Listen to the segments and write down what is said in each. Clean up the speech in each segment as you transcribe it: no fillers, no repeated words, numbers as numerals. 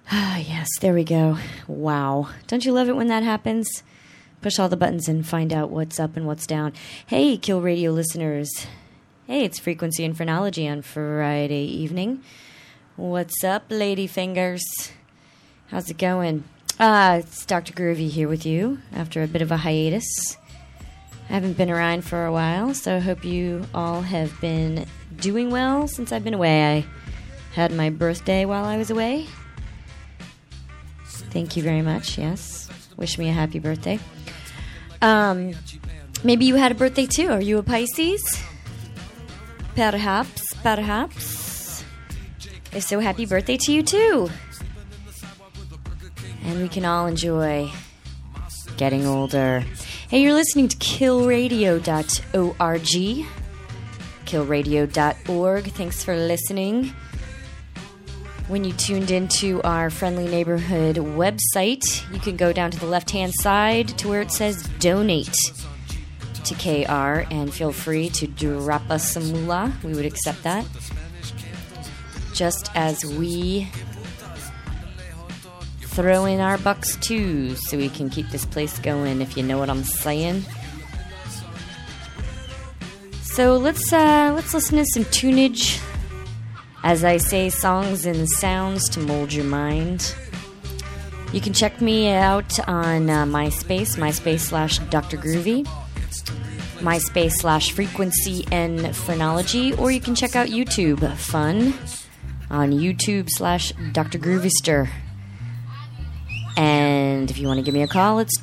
Ah, yes, there we go. Wow. Don't you love it when that happens? Push all the buttons and find out what's up and what's down. Hey, Kill Radio listeners. Hey, it's Frequency and Phrenology on Friday evening. What's up, lady fingers? How's it going? It's Dr. Groovy here with you after a bit of a hiatus. I haven't been around for a while, so I hope you all have been doing well since I've been away. I had my birthday while I was away. Thank you very much, yes. Wish me a happy birthday. Maybe you had a birthday too. Are you a Pisces? Perhaps. If so, happy birthday to you too. And we can all enjoy getting older. Hey, you're listening to killradio.org. Killradio.org. Thanks for listening. When you tuned into our Friendly Neighborhood website, you can go down to the left-hand side to where it says Donate to KR, and feel free to drop us some moolah. We would accept that. Just as we throw in our bucks too, so we can keep this place going, if you know what I'm saying. So let's listen to some tunage. As I say, songs and sounds to mold your mind. You can check me out on MySpace/Dr. Groovy, MySpace/Frequency and Phrenology, or you can check out YouTube Fun on YouTube/Dr. Groovyster. And if you want to give me a call, it's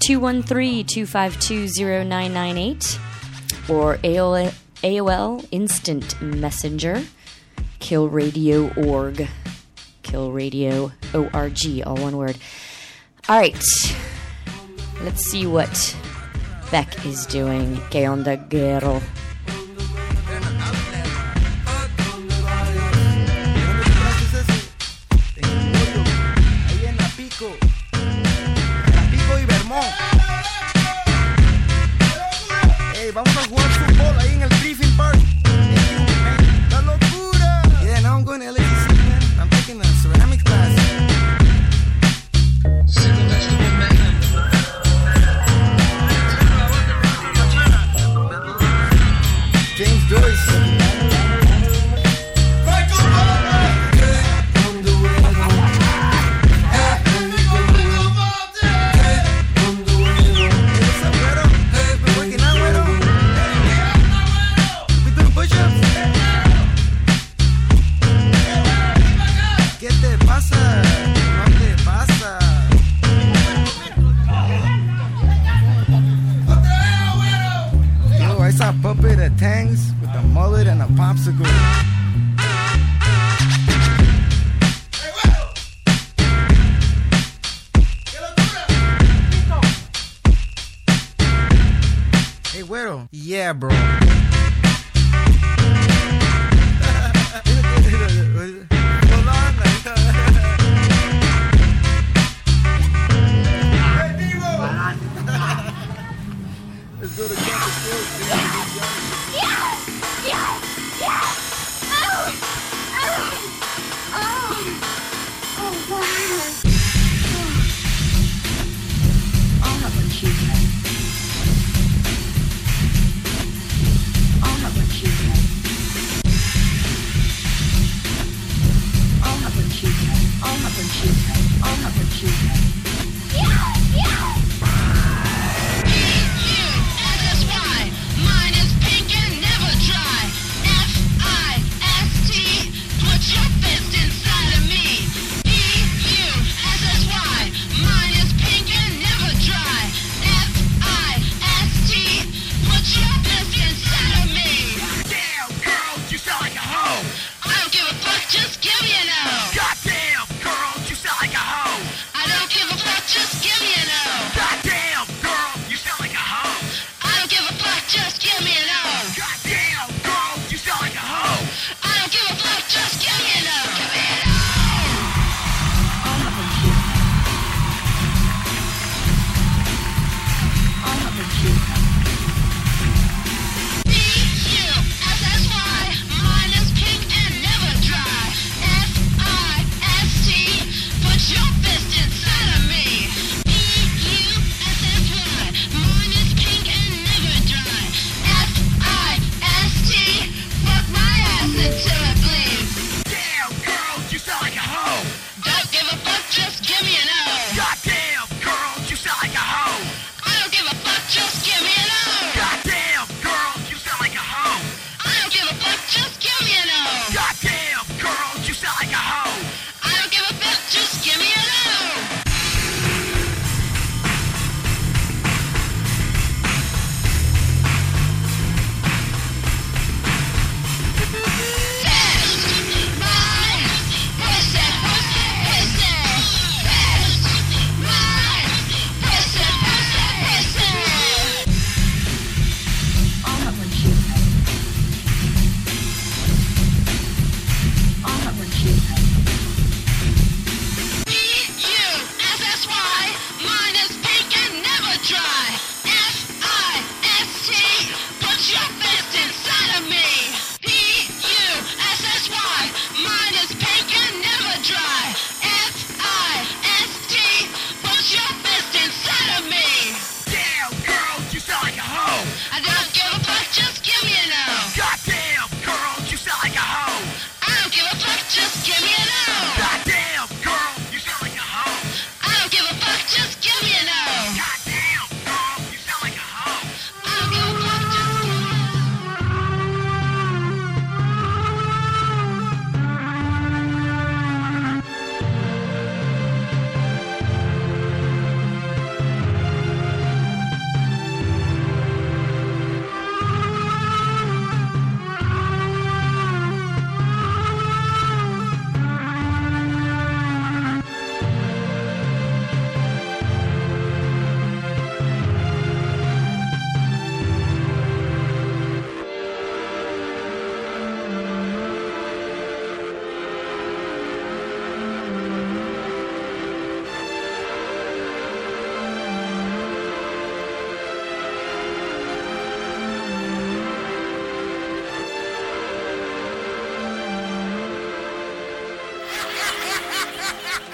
213-252-0998 or AOL Instant Messenger. KillRadio.org. KillRadio.org, all one word. All right. Let's see what Beck is doing. ¿Qué onda, girl? Hey, vamos a jugar fútbol ahí en el Griffin Park. La locura. Yeah, now I'm going to LACC, man. I'm taking a ceramics class. James Joyce. Puppet at Tang's with a mullet and a popsicle. Hey, güero. Yeah, bro. Let's go to Campus Sports. Satisfied. My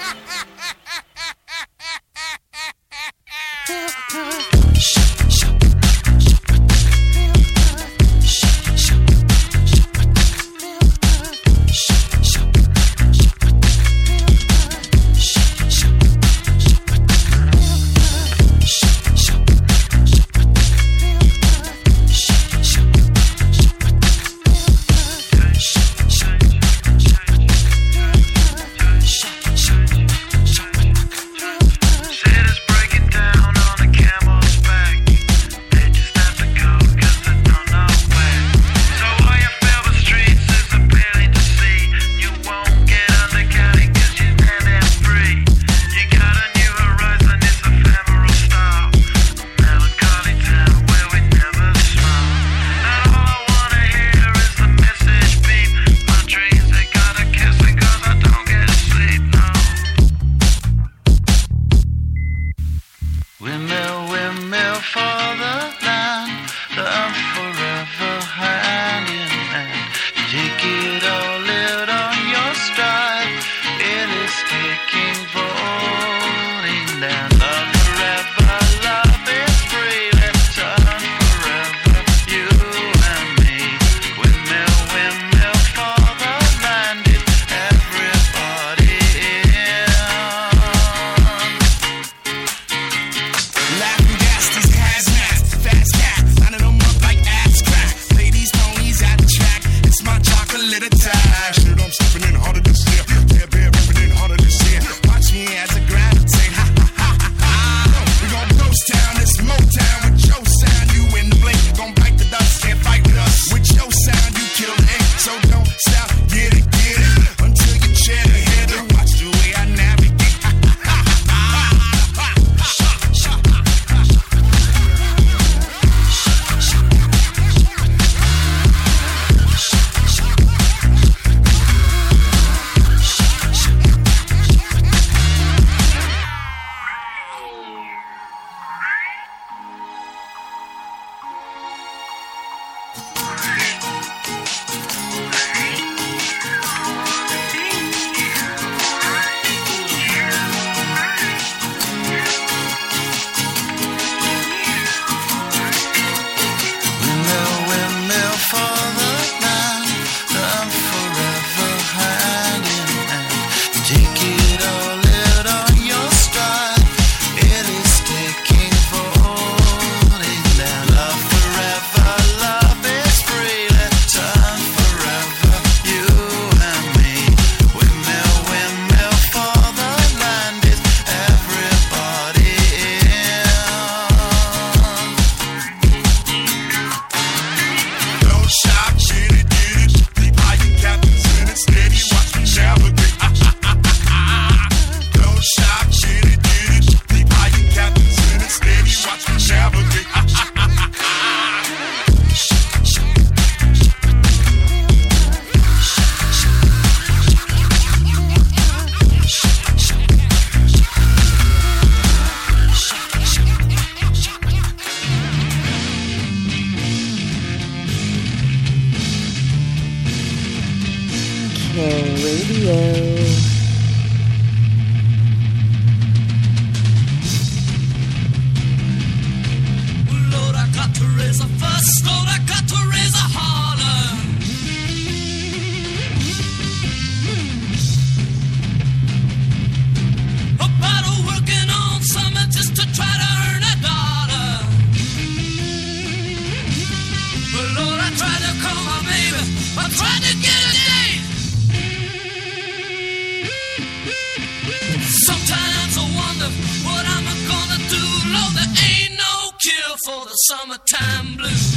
Summertime blues.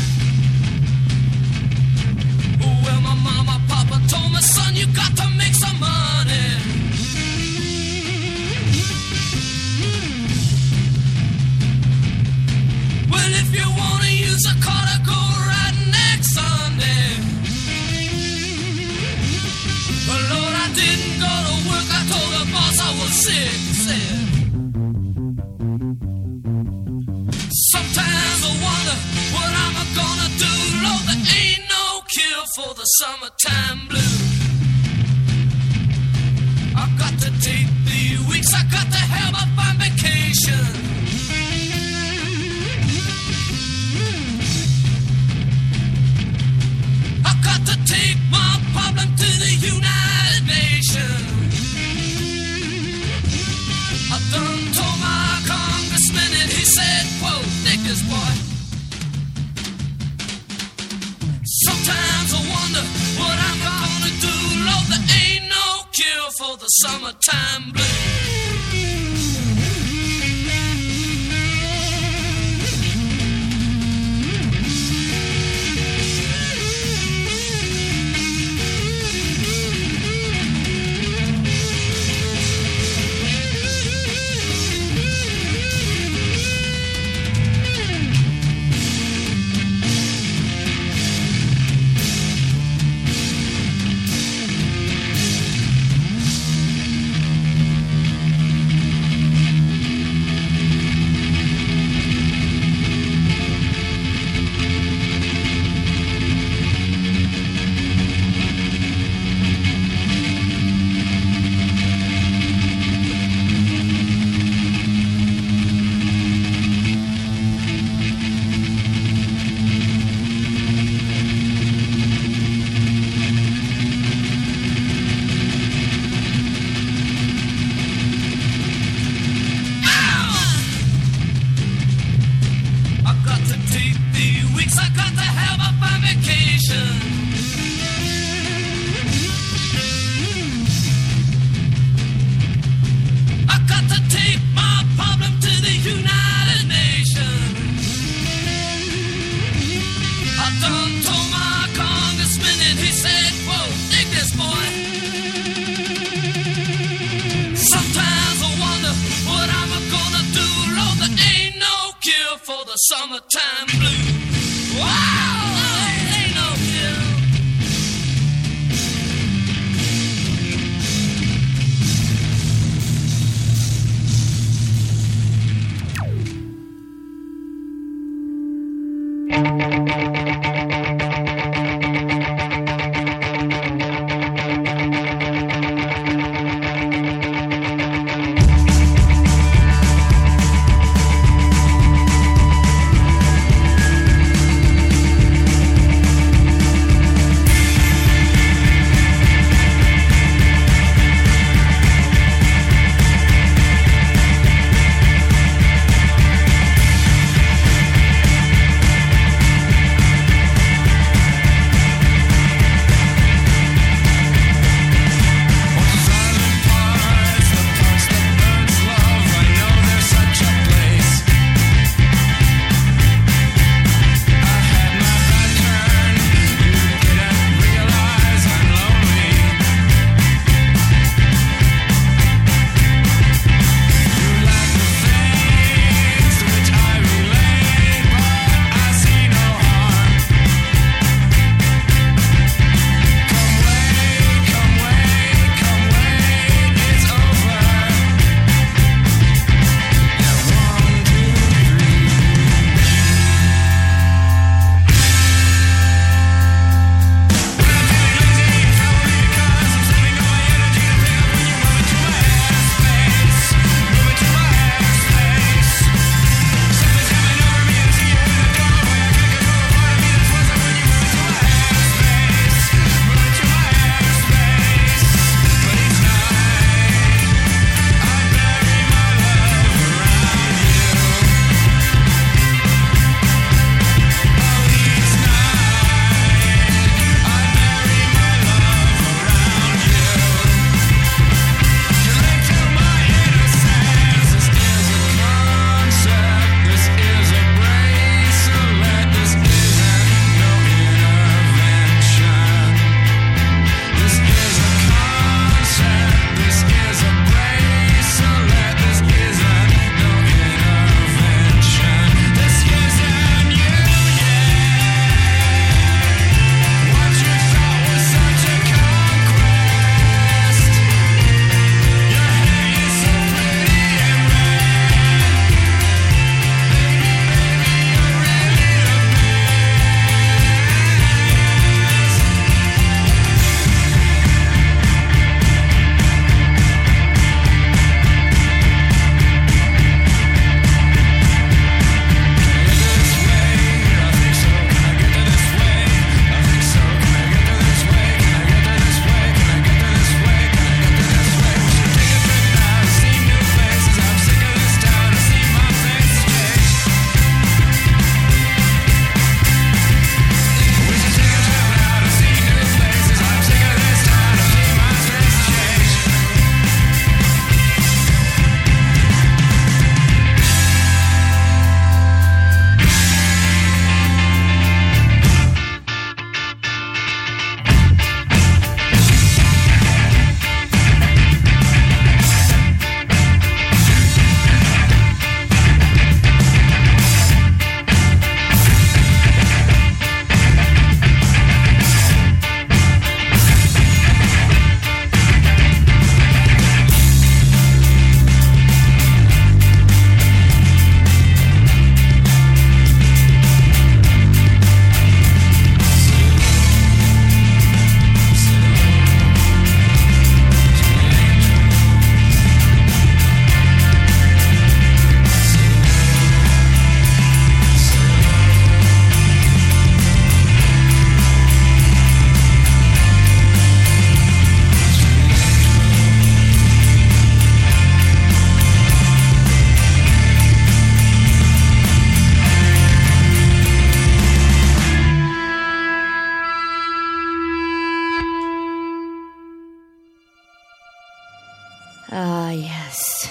Well, my mama, papa told me, son, you got to make some money. Well, if you want to use a car to go riding next Sunday. Well, Lord, I didn't go to work. I told the boss I was sick. Said, sometimes I wonder what I'm gonna do. Lord, there ain't no cure for the summertime blues. I've got to take the nation. I got to take my problem to the United Nations. I done told my congressman and he said, quote, dig this boy. Sometimes I wonder what I'm gonna do. Lord, there ain't no cure for the summertime blues. Summertime blues. Wow, ain't no cure. Ah, yes.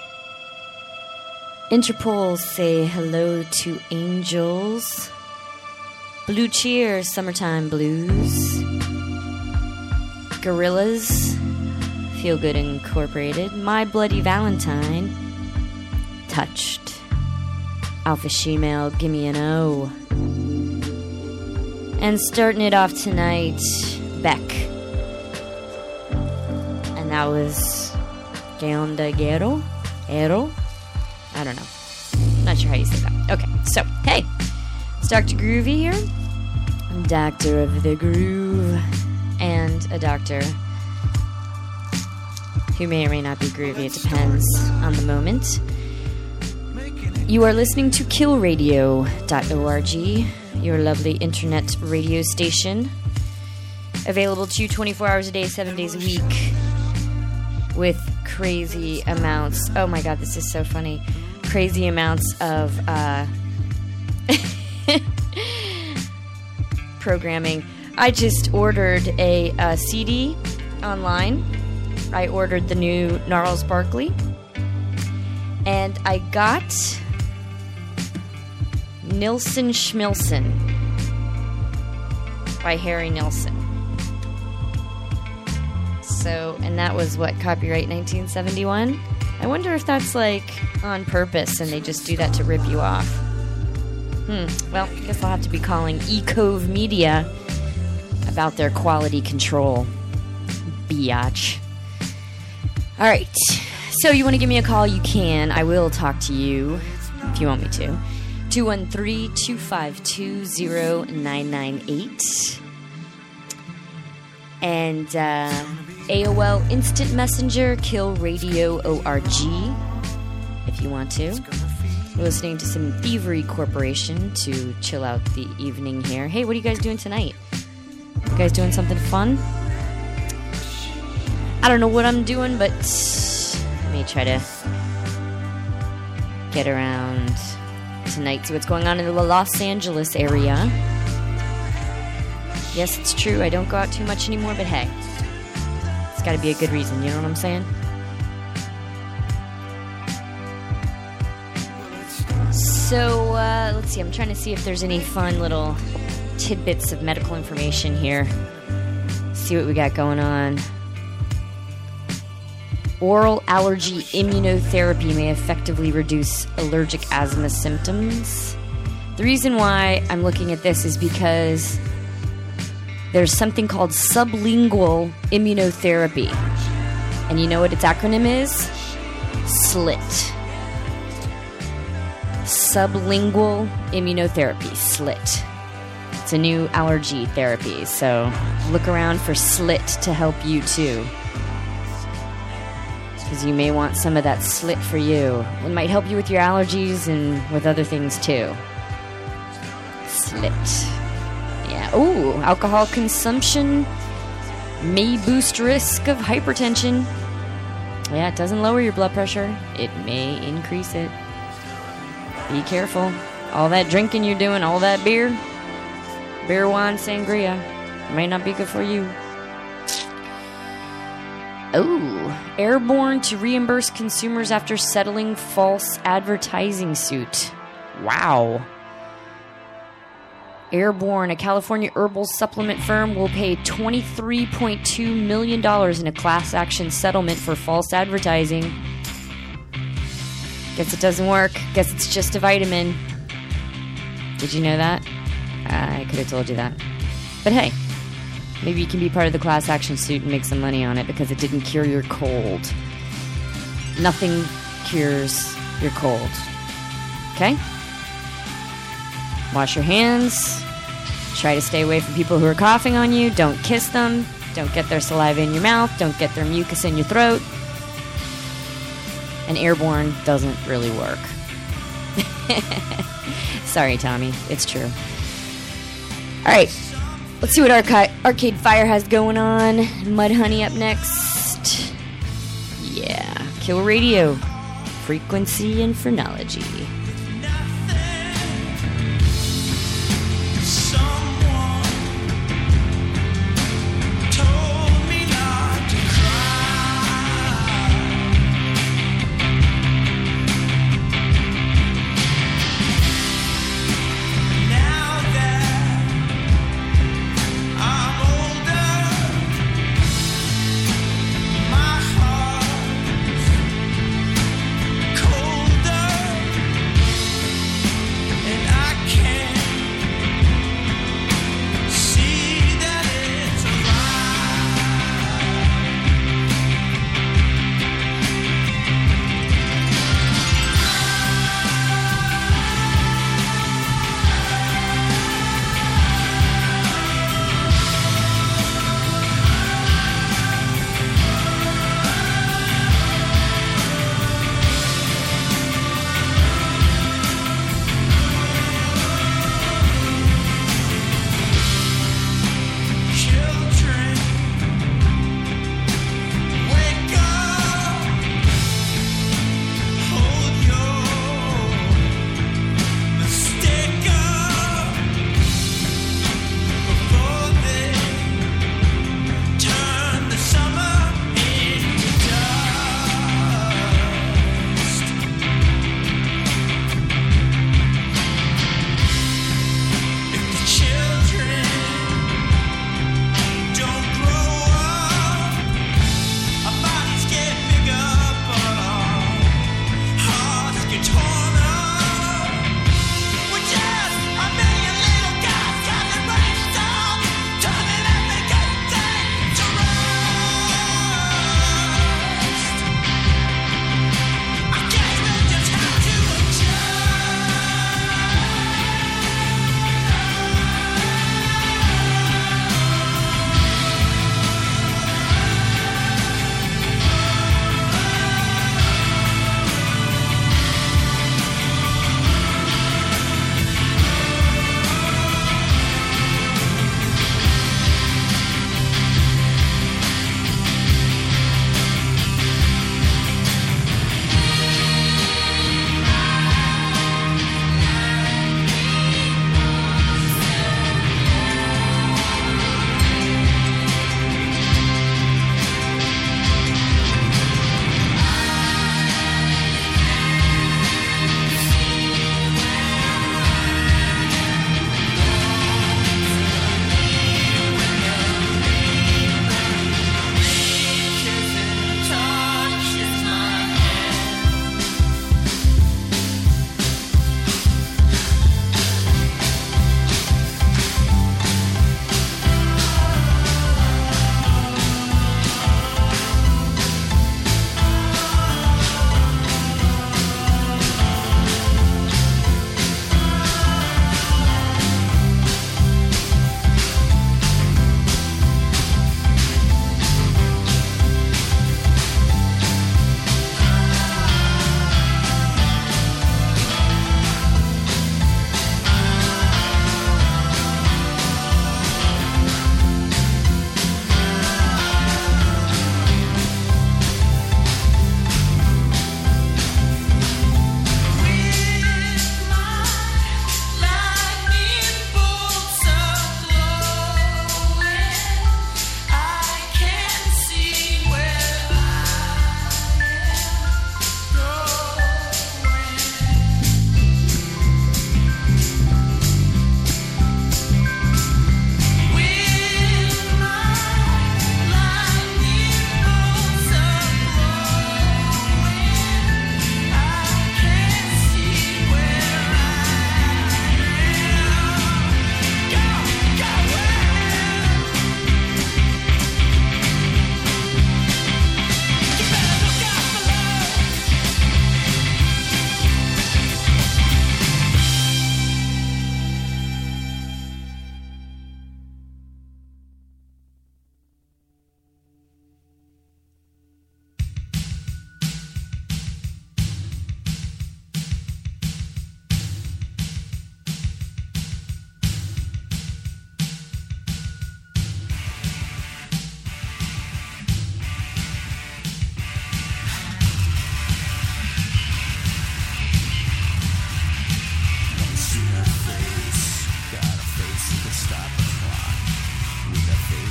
Interpol say hello to angels. Blue Cheer, Summertime Blues. Gorillaz, Feel Good Incorporated. My Bloody Valentine, Touched. Alpha Shemale, Gimme an O. And starting it off tonight, Beck. And that was Que Onda Guero? Ero? I don't know. Not sure how you say that. Okay, so, hey. It's Dr. Groovy here. Doctor of the Groove. And a doctor who may or may not be groovy. It depends on the moment. You are listening to killradio.org, your lovely internet radio station. Available to you 24 hours a day, 7 days a week. With crazy amounts. Oh my god, this is so funny. Crazy amounts of programming. I just ordered a CD online. I ordered the new Gnarls Barkley. And I got Nilsson Schmilsson by Harry Nilsson. So, and that was what, copyright 1971? I wonder if that's like on purpose and they just do that to rip you off. Well, I guess I'll have to be calling eCove Media about their quality control. Biatch. Alright, so you want to give me a call? You can. I will talk to you if you want me to. 213-252-0998. And AOL Instant Messenger, Kill Radio ORG, if you want to. We're listening to some Thievery Corporation to chill out the evening here. Hey, what are you guys doing tonight? You guys doing something fun? I don't know what I'm doing, but let me try to get around tonight, see what's going on in the Los Angeles area. Yes, it's true, I don't go out too much anymore, but hey, it's got to be a good reason, you know what I'm saying? So, let's see, I'm trying to see if there's any fun little tidbits of medical information here. See what we got going on. Oral allergy immunotherapy may effectively reduce allergic asthma symptoms. The reason why I'm looking at this is because there's something called sublingual immunotherapy. And you know what its acronym is? SLIT. Sublingual immunotherapy, SLIT. It's a new allergy therapy, so look around for SLIT to help you too. Because you may want some of that SLIT for you. It might help you with your allergies and with other things too. SLIT. Yeah. Ooh, alcohol consumption may boost risk of hypertension. Yeah, it doesn't lower your blood pressure. It may increase it. Be careful. All that drinking you're doing, all that beer, wine, sangria, may not be good for you. Oh, Airborne to reimburse consumers after settling false advertising suit. Wow. Airborne, a California herbal supplement firm, will pay $23.2 million in a class action settlement for false advertising. Guess it doesn't work. Guess it's just a vitamin. Did you know that? I could have told you that. But hey, maybe you can be part of the class action suit and make some money on it because it didn't cure your cold. Nothing cures your cold. Okay? Wash your hands. Try to stay away from people who are coughing on you. Don't kiss them. Don't get their saliva in your mouth. Don't get their mucus in your throat. And Airborne doesn't really work. Sorry, Tommy. It's true. Alright. Let's see what Arcade Fire has going on. Mudhoney up next. Yeah. Kill Radio. Frequency and Phrenology. Someone told me not to cry.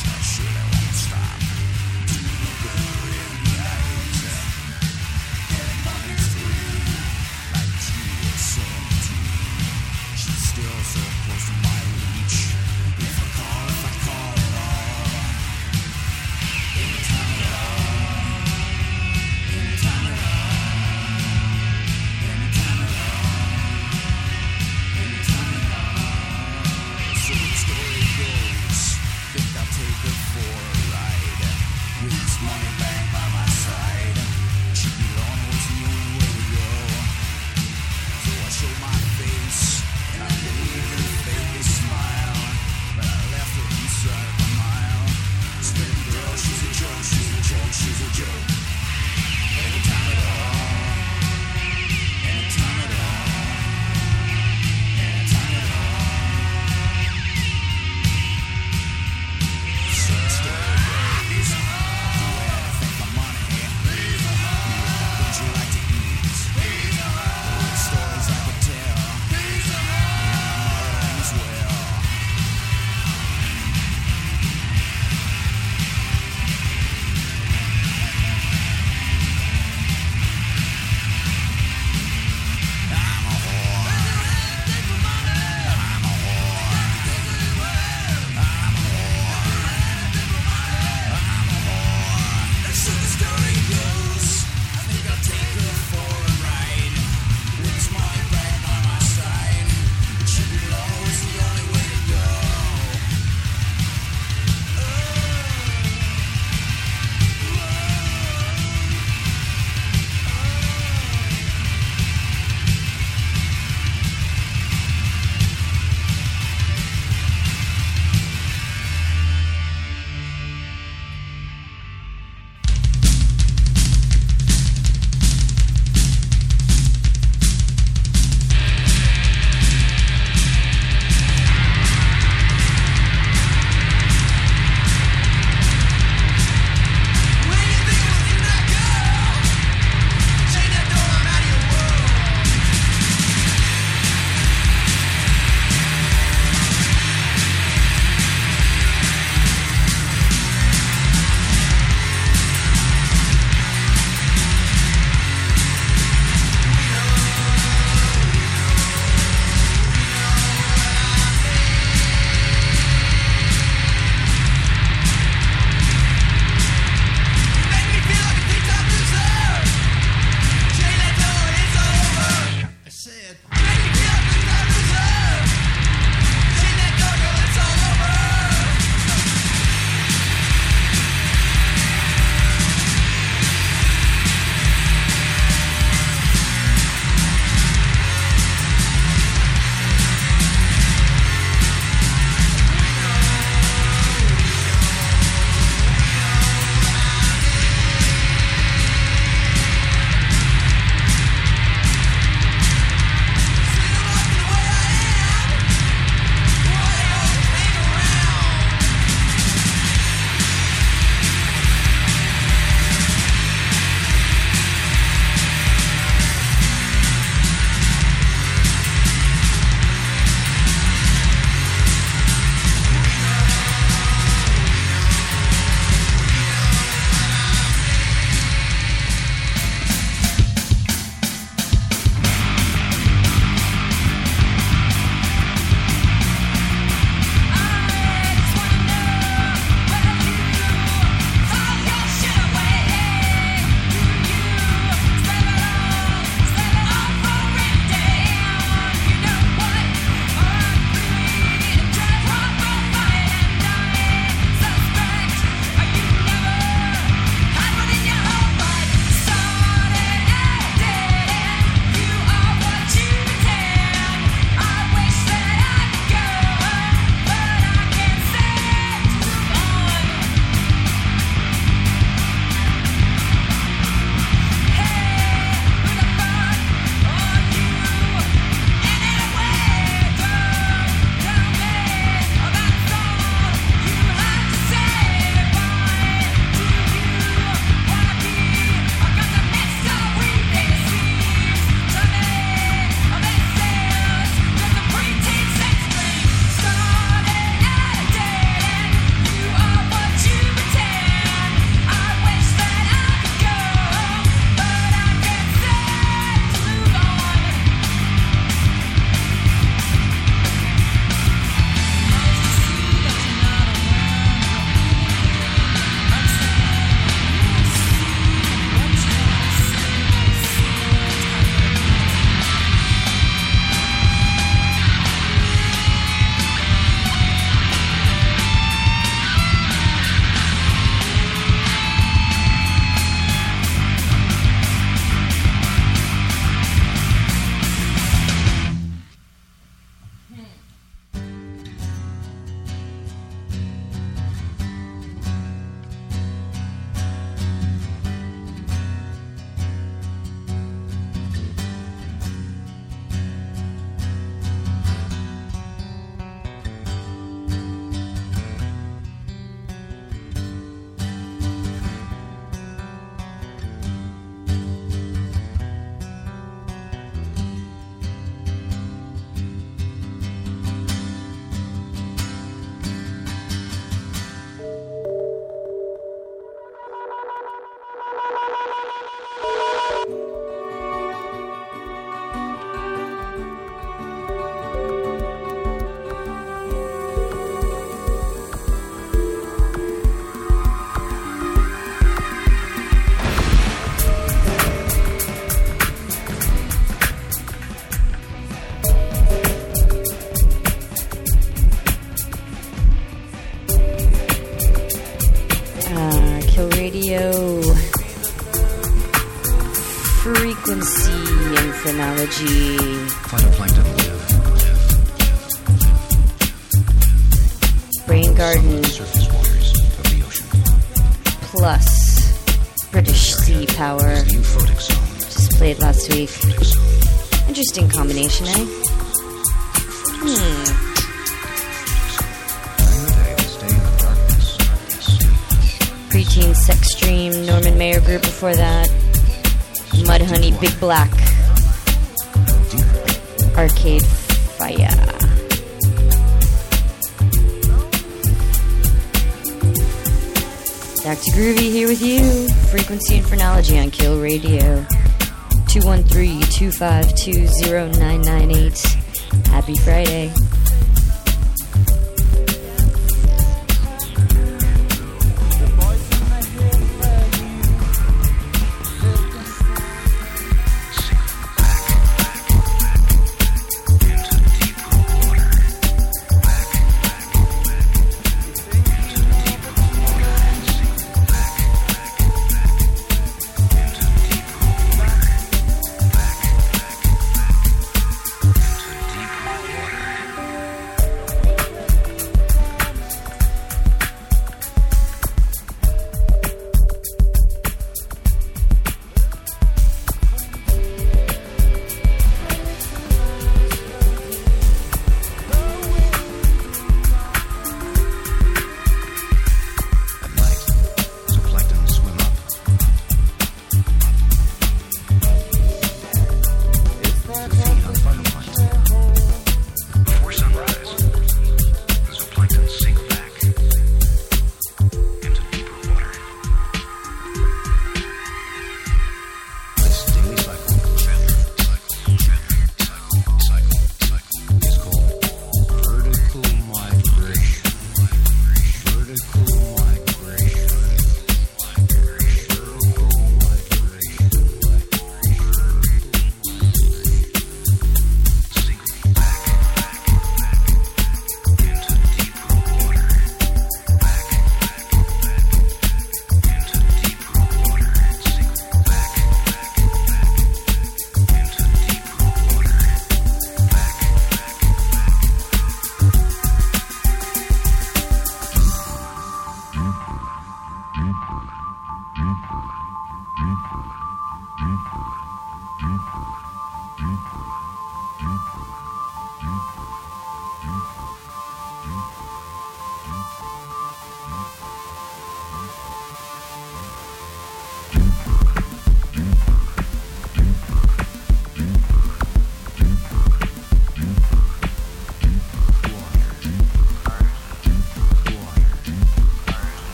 So the story goes, think I'll take her Radio. Frequency and phrenology. Phytoplankton live. Brain Garden. Surface waters of the ocean. Plus British Sea Power. The euphotic zone. Just played last week. Interesting combination, eh? Preteen Sex Dream, Norman Mayer Group before that. Mudhoney, Big Black. Arcade Fire. Dr. Groovy here with you. Frequency and Phrenology on Kill Radio. 213-252-0998. Happy Friday.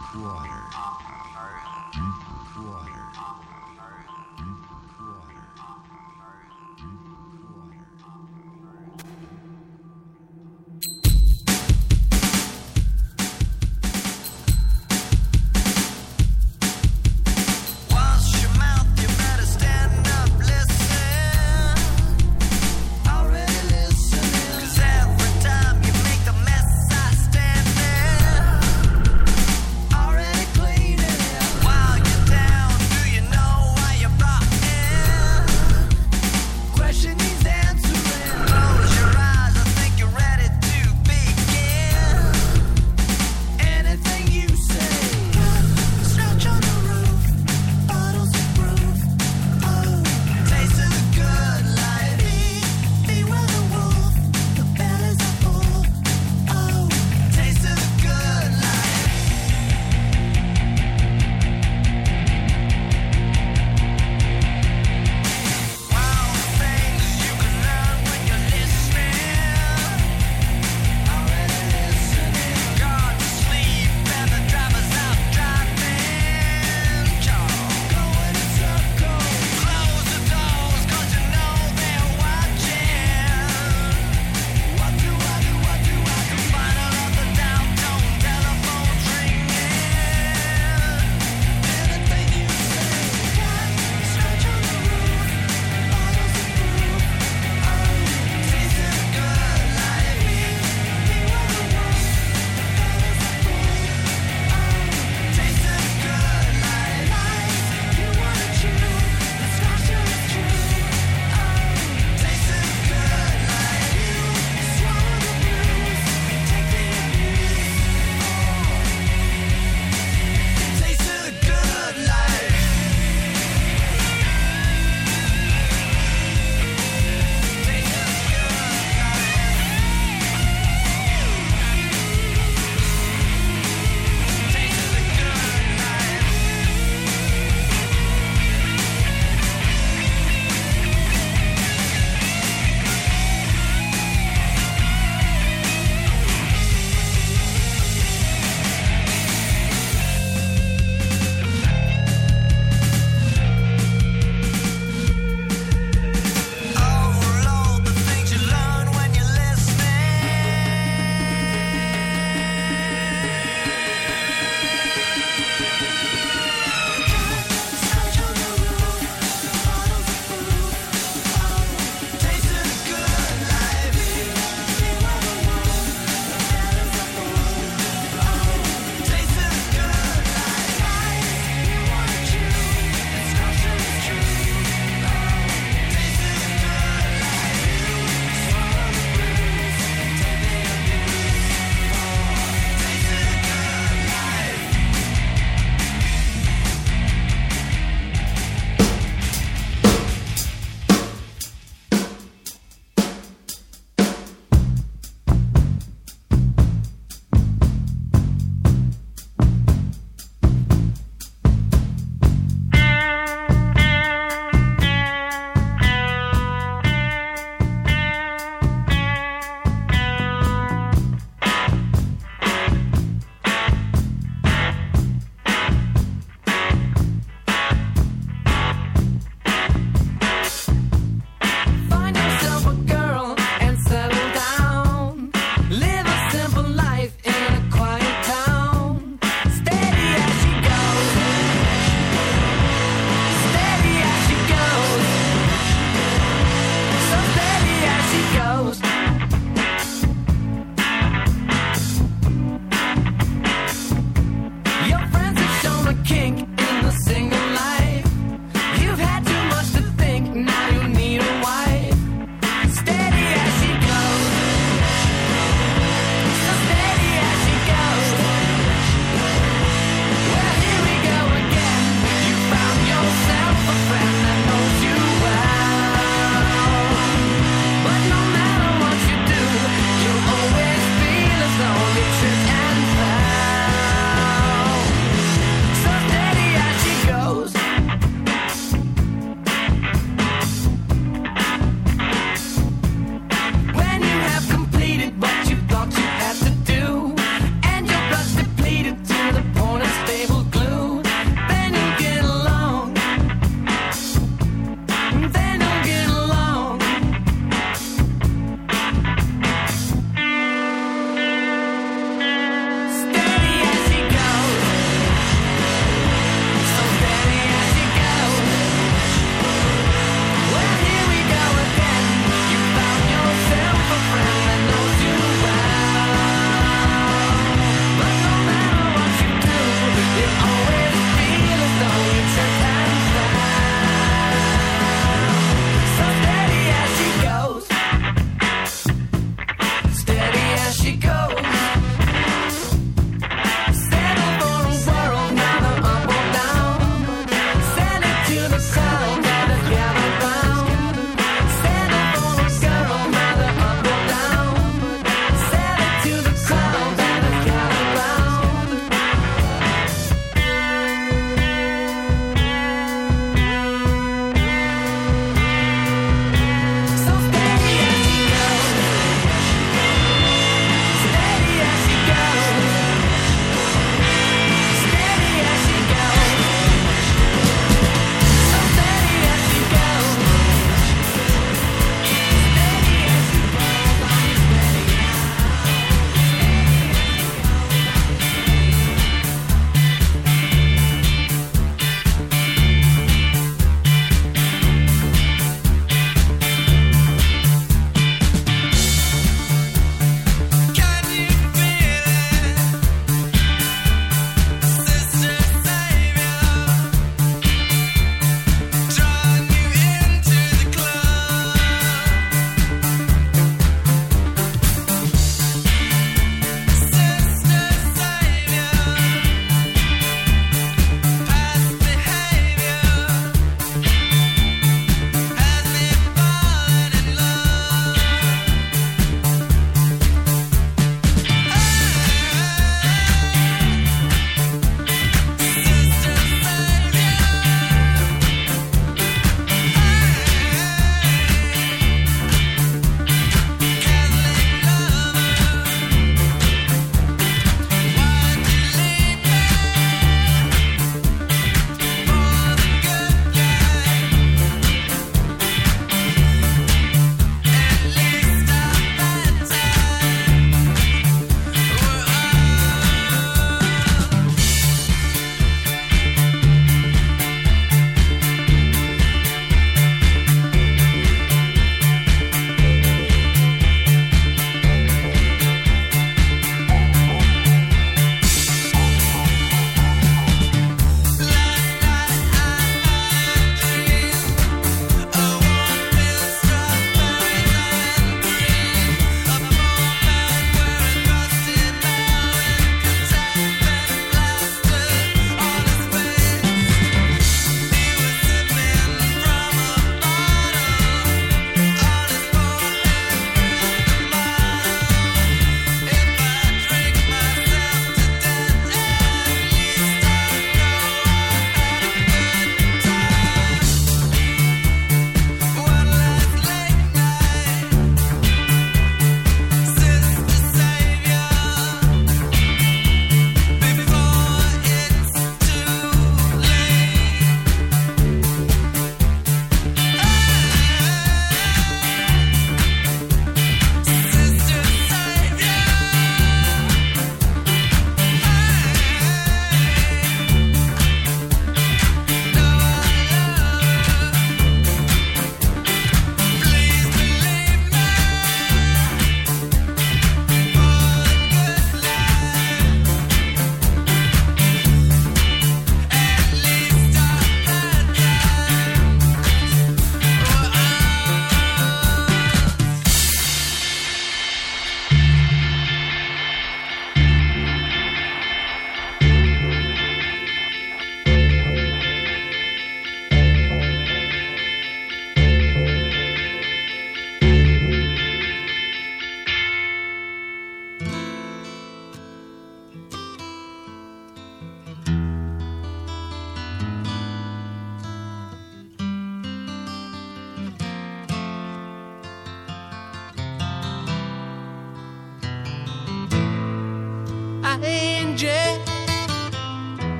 Already played it. While you're down, do you know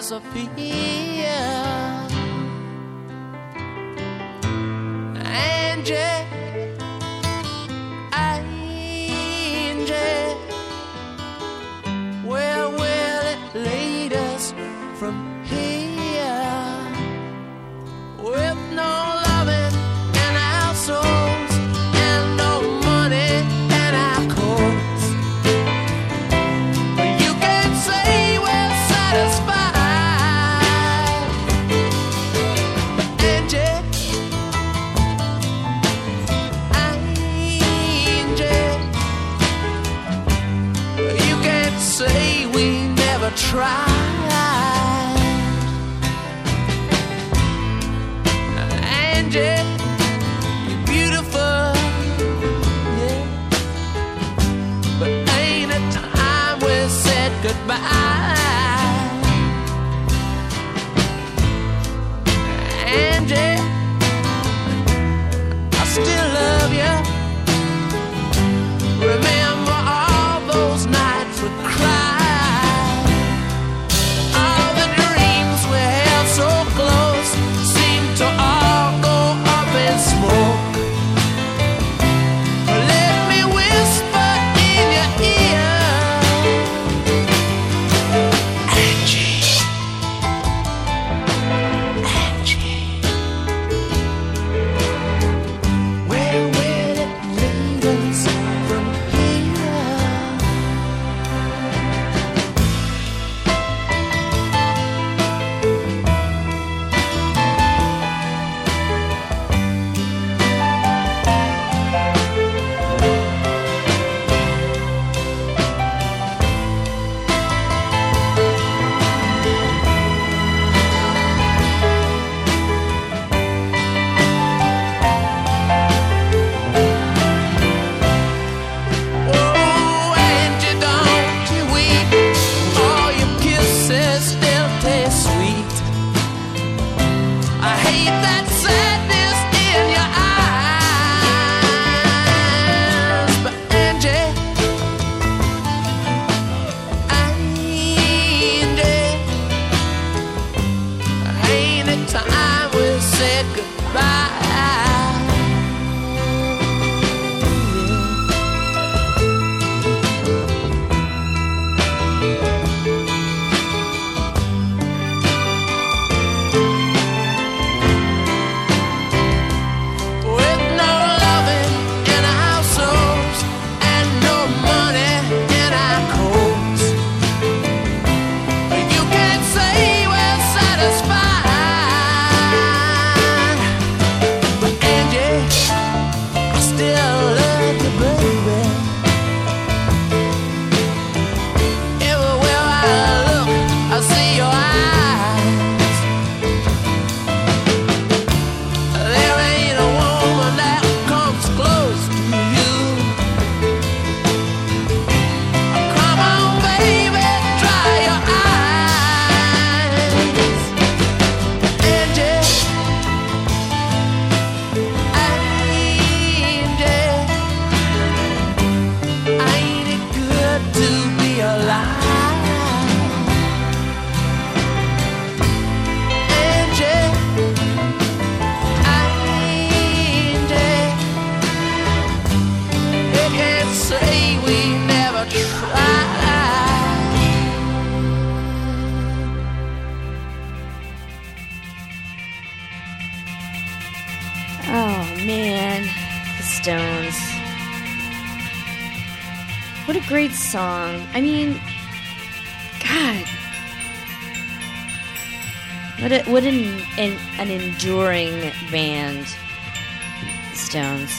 disappear. Angie, Angie, where will it lead us from here? With no loving in our souls and no money in our coats, you can't say we're satisfied. Angie, Angie, you can't say we never tried. Angie, you're beautiful, yeah, but ain't it time we said goodbye? Angie, I still love you. Remember all those nights we cried, all the dreams we held so close seem to all go up in smoke. Let me whisper in your ear, Angie, Angie, where will it lead us from here? Oh, Angie, don't you weep. All your kisses still taste sweet. I hate that sadness in your eyes. But Angie, Angie, ain't it time we said goodbye? With no loving in our souls and no money in our coats, you can't say we're satisfied. But Angie, I still love you, baby. Everywhere I look, I see your eyes. There ain't a woman that comes close to you. Come on, baby, dry your eyes. Angie, Angie, ain't it good to be alive? Angie, Angie, you can't say we never tried. Oh man, the Stones. What a great song. I mean, God. What an enduring band, Stones.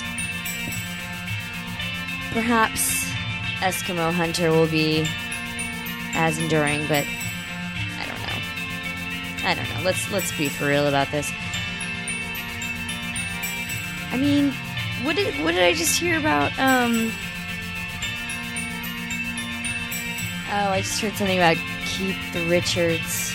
Perhaps Eskimo Hunter will be as enduring, but I don't know. Let's be for real about this. I mean, what did I just hear about? Oh, I just heard something about Keith Richards.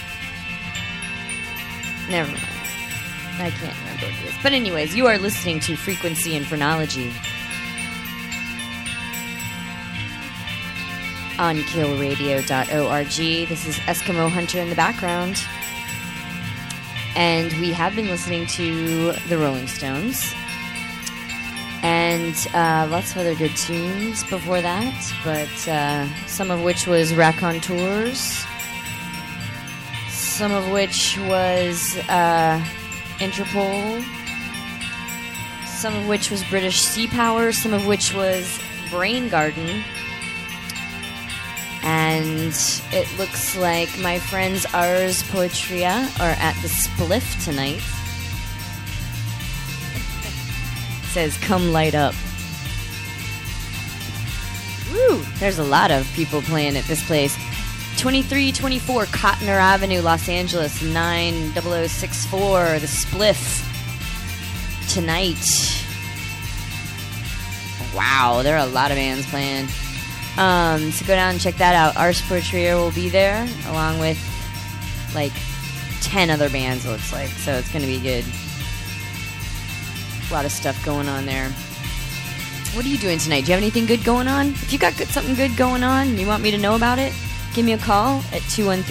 Never mind. I can't remember what it is. But anyways, you are listening to Frequency and Phrenology. on killradio.org. This is Eskimo Hunter in the background. And we have been listening to the Rolling Stones. And lots of other good tunes before that, but some of which was Raconteurs, some of which was Interpol, some of which was British Sea Power, some of which was Brain Garden. And it looks like my friends Ars Poetria are at the Spliff tonight. Says, come light up. Woo! There's a lot of people playing at this place. 2324 Cottoner Avenue, Los Angeles, 90064, the Spliff. Tonight. Wow, there are a lot of bands playing. So go down and check that out. Ars Poetria will be there, along with, like, 10 other bands, it looks like. So it's going to be good. A lot of stuff going on there. What are you doing tonight? Do you have anything good going on? If you got something good going on and you want me to know about it, give me a call at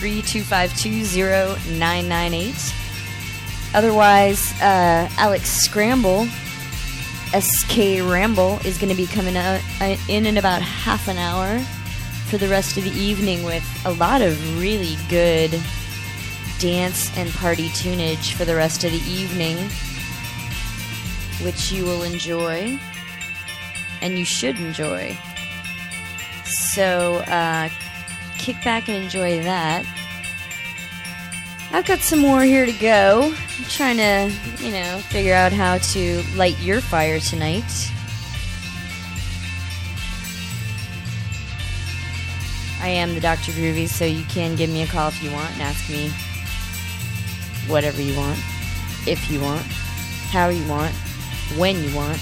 213-252-0998. Otherwise, Alex Scramble, SK Ramble, is going to be coming in about half an hour for the rest of the evening with a lot of really good dance and party tunage for the rest of the evening, which you will enjoy, and you should enjoy. So, kick back and enjoy that. I've got some more here to go. I'm trying to, figure out how to light your fire tonight. I am the Dr. Groovy, so you can give me a call if you want and ask me whatever you want, if you want, how you want, when you want.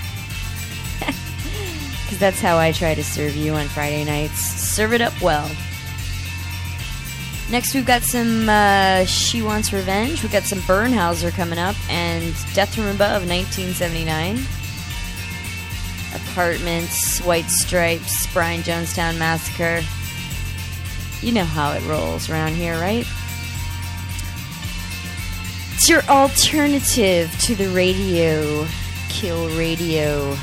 Because that's how I try to serve you on Friday nights. Serve it up well. Next, we've got some She Wants Revenge. We've got some Bernhauser coming up, and Death from Above, 1979. Apartments, White Stripes, Brian Jonestown Massacre. You know how it rolls around here, right? It's your alternative to the radio. Kill Radio.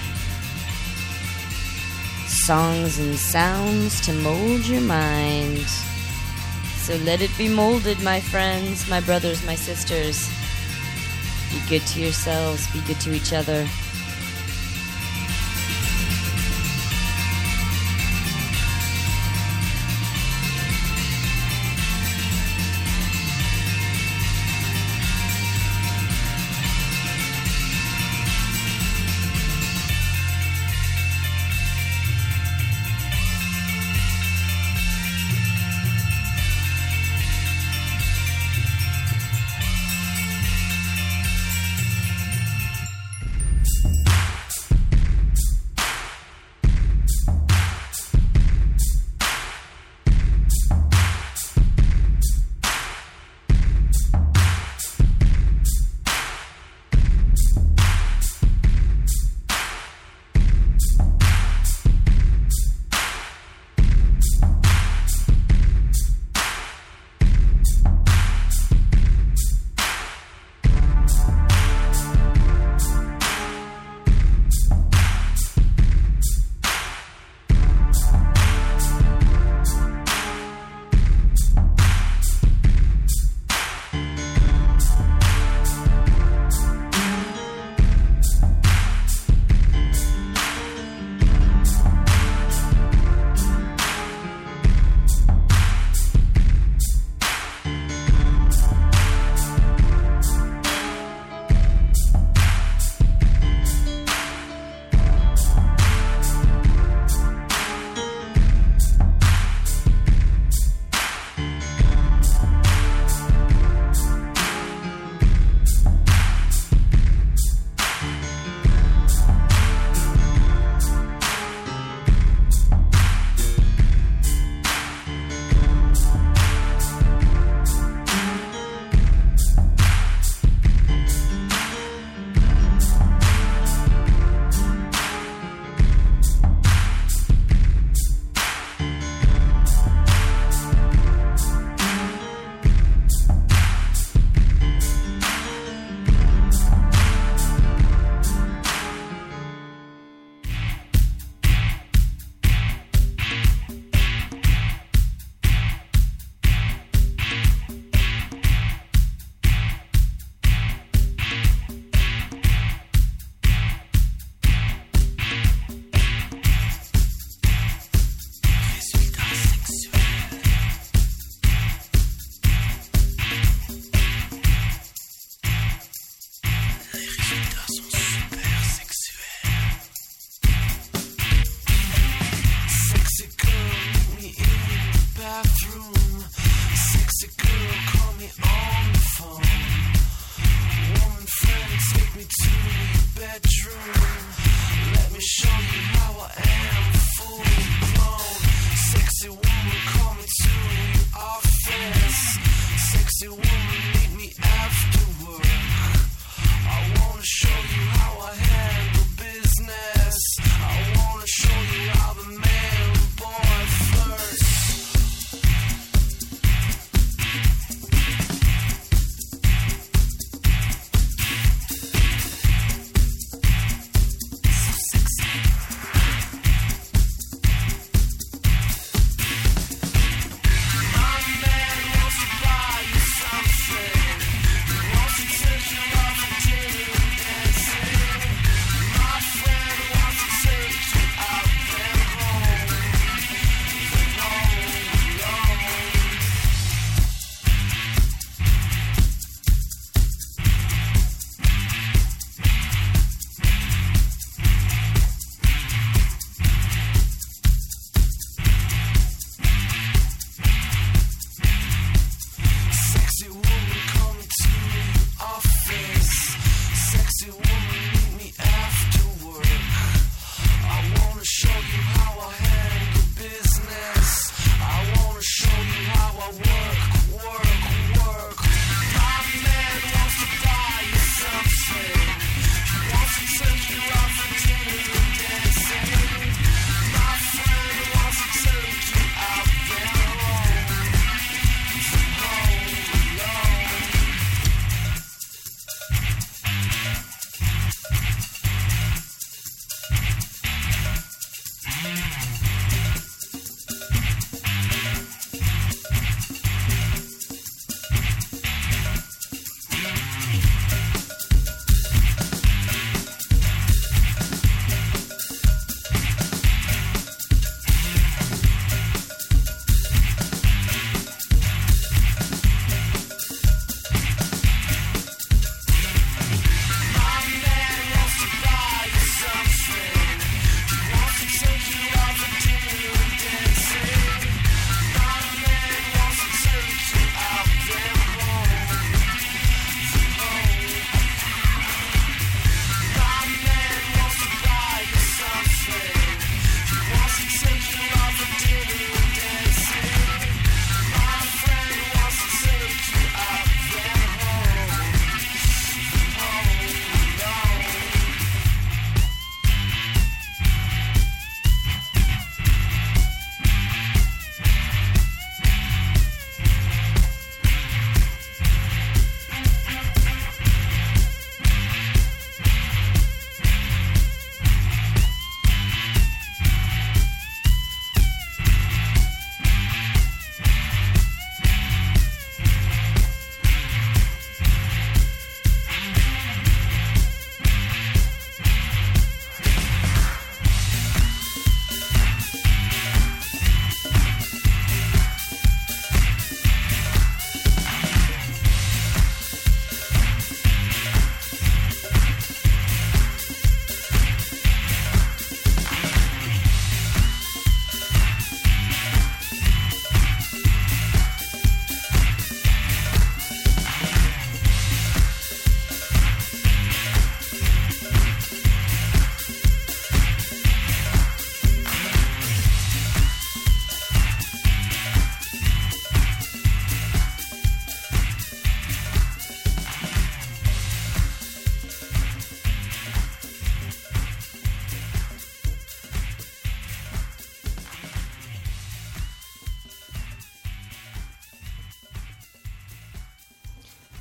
Songs and sounds to mold your mind. So let it be molded, my friends, my brothers, my sisters. Be good to yourselves, be good to each other.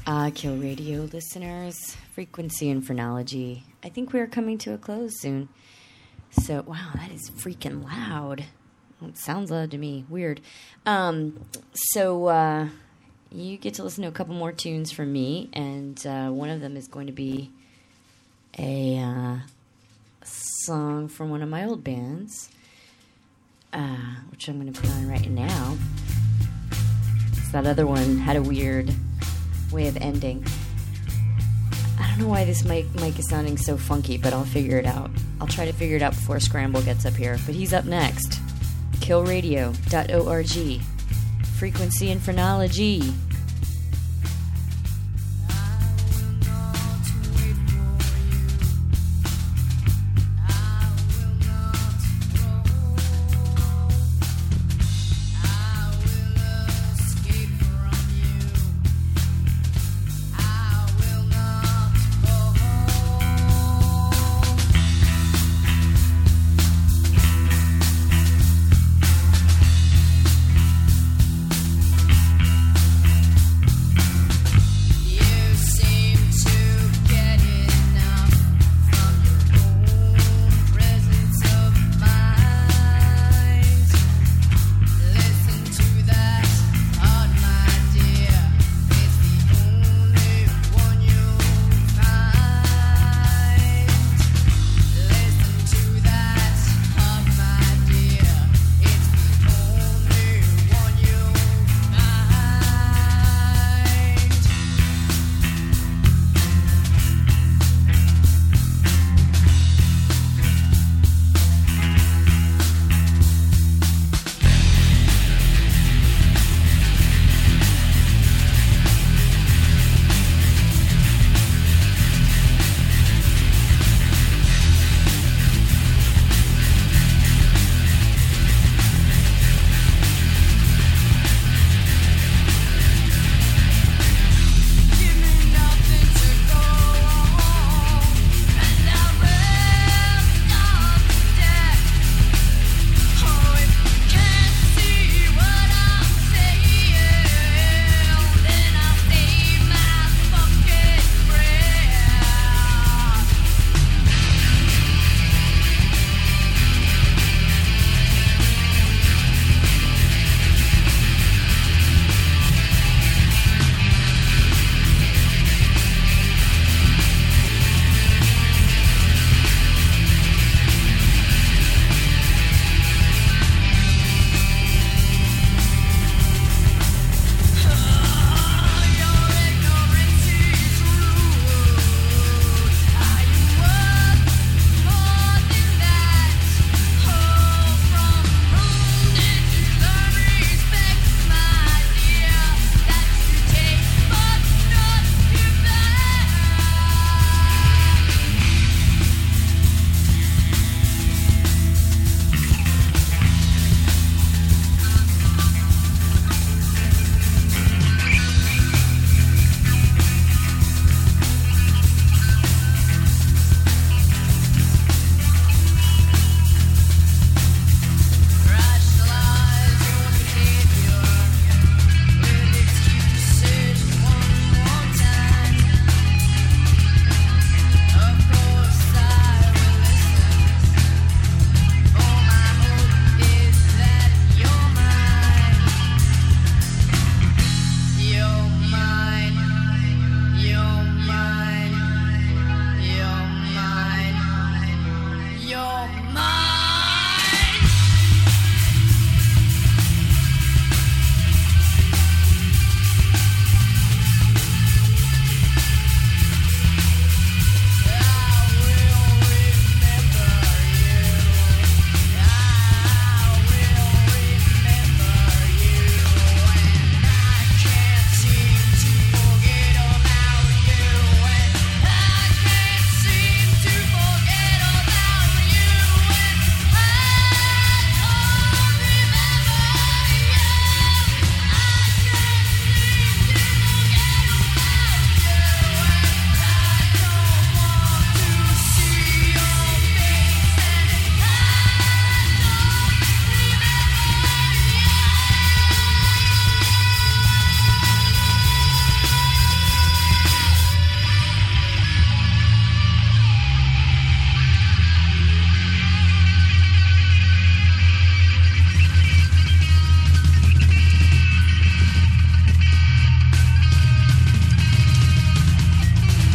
Kill Radio listeners, Frequency and Phrenology. I think we are coming to a close soon. So, wow, that is freaking loud. It sounds loud to me. Weird. So, you get to listen to a couple more tunes from me, and one of them is going to be a song from one of my old bands, which I'm going to put on right now. That other one had a weird way of ending. I don't know why this mic is sounding so funky, but I'll figure it out. I'll try to figure it out before Scramble gets up here. But he's up next. Killradio.org. Frequency and Phrenology.